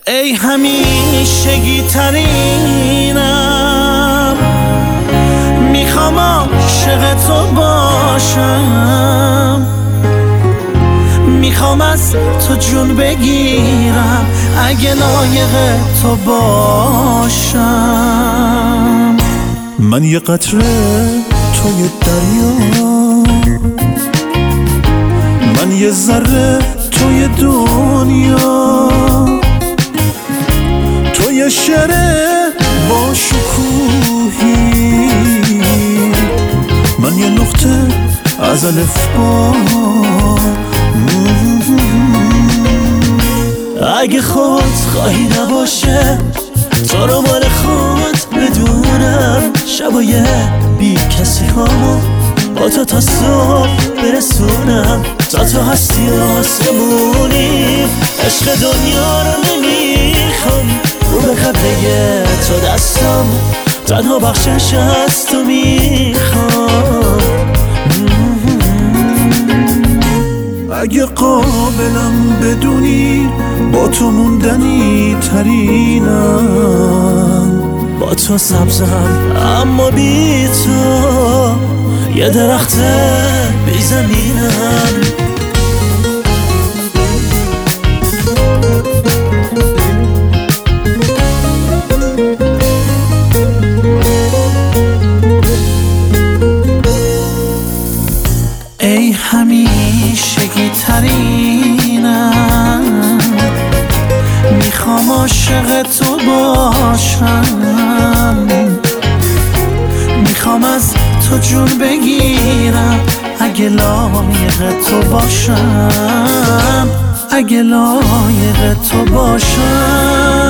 ای همیشگی ترینم، میخوام عاشق تو باشم، میخوام از تو جون بگیرم اگه لایق تو باشم. من یه قطره توی دریا، من یه ذره توی دنیا، تو یه شعر با شکوهی، من یه نقطه از الفبا. اگه خود خواهی نباشه تو رو مال خود بدونم، شبای بی کسی هامو با تو تا صبح برسونم، تا تو هستی آسمونی، عشق دنیا رو نمیخوام، رو به قبله تو دستم، تنها بخشش از تو میخوام. اگه قابلم بدونی با تو موندنی ترینم، با تو سبزم اما بی تو یه درخت بی زمینم. ای همیشگی ترینم، میخوام عاشق تو باشم، میخوام از تو جون بگیرم اگه لایق تو باشم، اگه لایق تو باشم.